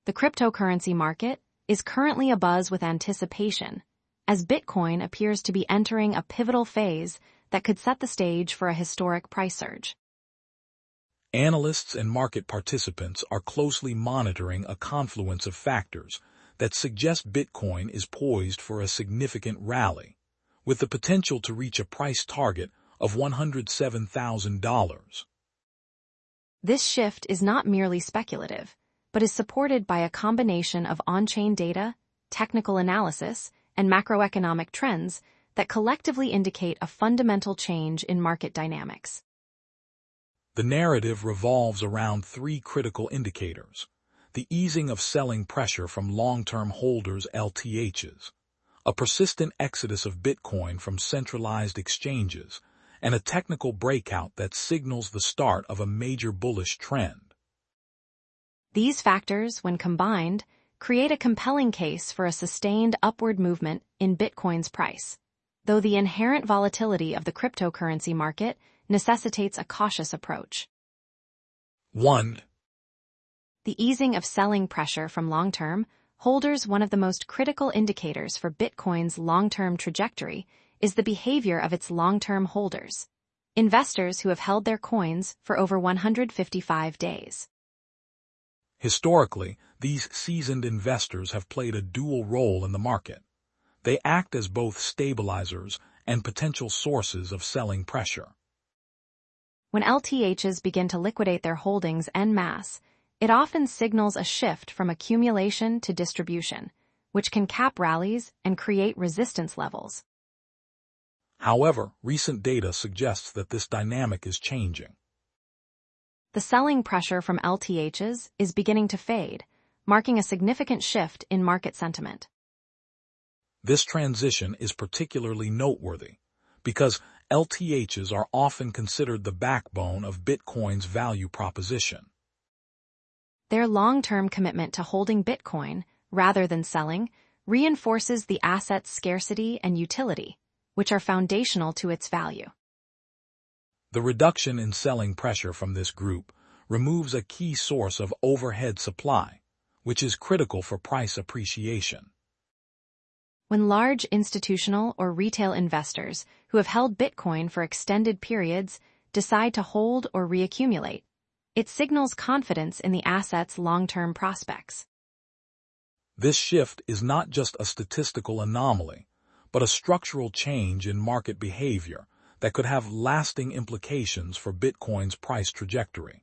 The cryptocurrency market is currently abuzz with anticipation, as Bitcoin appears to be entering a pivotal phase that could set the stage for a historic price surge. Analysts and market participants are closely monitoring a confluence of factors that suggest Bitcoin is poised for a significant rally, with the potential to reach a price target of $107,000. This shift is not merely speculative, but is supported by a combination of on-chain data, technical analysis, and macroeconomic trends that collectively indicate a fundamental change in market dynamics. The narrative revolves around three critical indicators: the easing of selling pressure from long-term holders (LTHs), a persistent exodus of Bitcoin from centralized exchanges, and a technical breakout that signals the start of a major bullish trend. These factors, when combined, create a compelling case for a sustained upward movement in Bitcoin's price, though the inherent volatility of the cryptocurrency market necessitates a cautious approach. 1. The easing of selling pressure from long-term holders. One of the most critical indicators for Bitcoin's long-term trajectory is the behavior of its long-term holders, investors who have held their coins for over 155 days. Historically, these seasoned investors have played a dual role in the market. They act as both stabilizers and potential sources of selling pressure. When LTHs begin to liquidate their holdings en masse, it often signals a shift from accumulation to distribution, which can cap rallies and create resistance levels. However, recent data suggests that this dynamic is changing. The selling pressure from LTHs is beginning to fade, marking a significant shift in market sentiment. This transition is particularly noteworthy because LTHs are often considered the backbone of Bitcoin's value proposition. Their long-term commitment to holding Bitcoin, rather than selling, reinforces the asset's scarcity and utility, which are foundational to its value. The reduction in selling pressure from this group removes a key source of overhead supply, which is critical for price appreciation. When large institutional or retail investors who have held Bitcoin for extended periods decide to hold or reaccumulate, it signals confidence in the asset's long-term prospects. This shift is not just a statistical anomaly, but a structural change in market behavior that could have lasting implications for Bitcoin's price trajectory.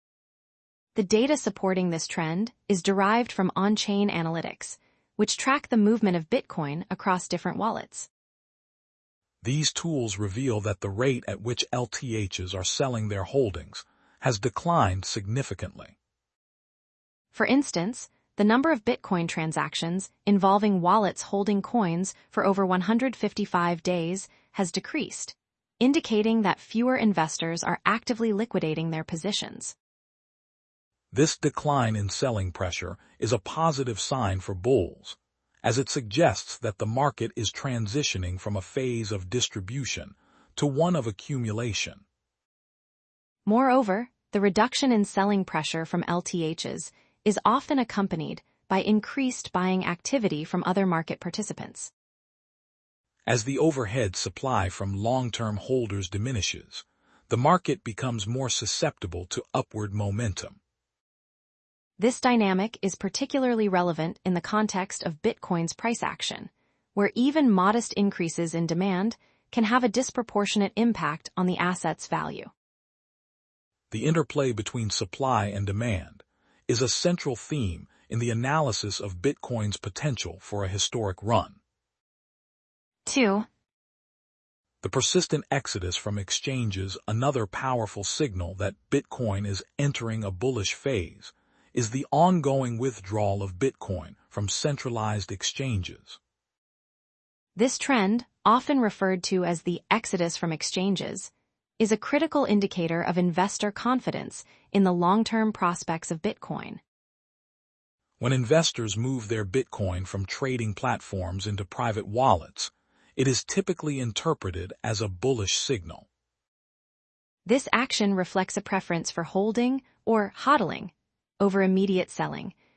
The data supporting this trend is derived from on-chain analytics, which track the movement of Bitcoin across different wallets. These tools reveal that the rate at which LTHs are selling their holdings has declined significantly. For instance, the number of Bitcoin transactions involving wallets holding coins for over 155 days has decreased, indicating that fewer investors are actively liquidating their positions. This decline in selling pressure is a positive sign for bulls, as it suggests that the market is transitioning from a phase of distribution to one of accumulation. Moreover, the reduction in selling pressure from LTHs is often accompanied by increased buying activity from other market participants. As the overhead supply from long-term holders diminishes, the market becomes more susceptible to upward momentum. This dynamic is particularly relevant in the context of Bitcoin's price action, where even modest increases in demand can have a disproportionate impact on the asset's value. The interplay between supply and demand is a central theme in the analysis of Bitcoin's potential for a historic run. 2. The persistent exodus from exchanges, another powerful signal that Bitcoin is entering a bullish phase, is the ongoing withdrawal of Bitcoin from centralized exchanges. This trend, often referred to as the exodus from exchanges, is a critical indicator of investor confidence in the long-term prospects of Bitcoin. When investors move their Bitcoin from trading platforms into private wallets, it is typically interpreted as a bullish signal. This action reflects a preference for holding, or hodling, over immediate selling,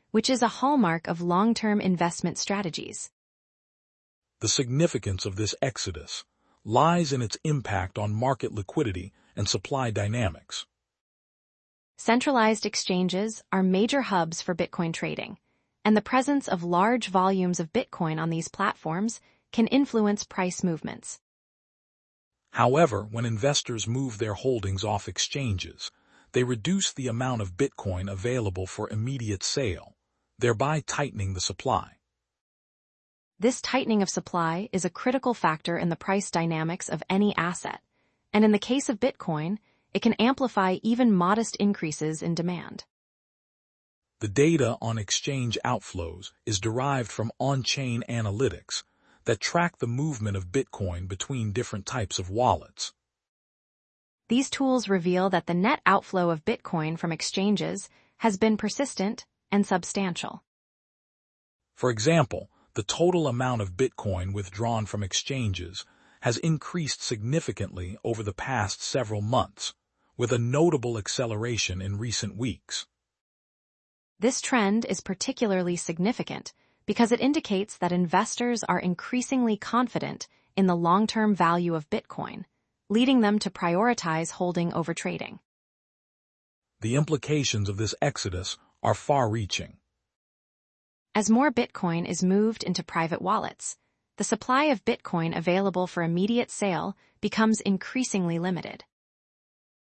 which is a hallmark of long-term investment strategies. The significance of this exodus lies in its impact on market liquidity and supply dynamics. Centralized exchanges are major hubs for Bitcoin trading, and the presence of large volumes of Bitcoin on these platforms can influence price movements. However, when investors move their holdings off exchanges, they reduce the amount of Bitcoin available for immediate sale, thereby tightening the supply. This tightening of supply is a critical factor in the price dynamics of any asset, and in the case of Bitcoin, it can amplify even modest increases in demand. The data on exchange outflows is derived from on-chain analytics that track the movement of Bitcoin between different types of wallets. These tools reveal that the net outflow of Bitcoin from exchanges has been persistent and substantial. For example, the total amount of Bitcoin withdrawn from exchanges has increased significantly over the past several months, with a notable acceleration in recent weeks. This trend is particularly significant because it indicates that investors are increasingly confident in the long-term value of Bitcoin, leading them to prioritize holding over trading. The implications of this exodus are far-reaching. As more Bitcoin is moved into private wallets, the supply of Bitcoin available for immediate sale becomes increasingly limited.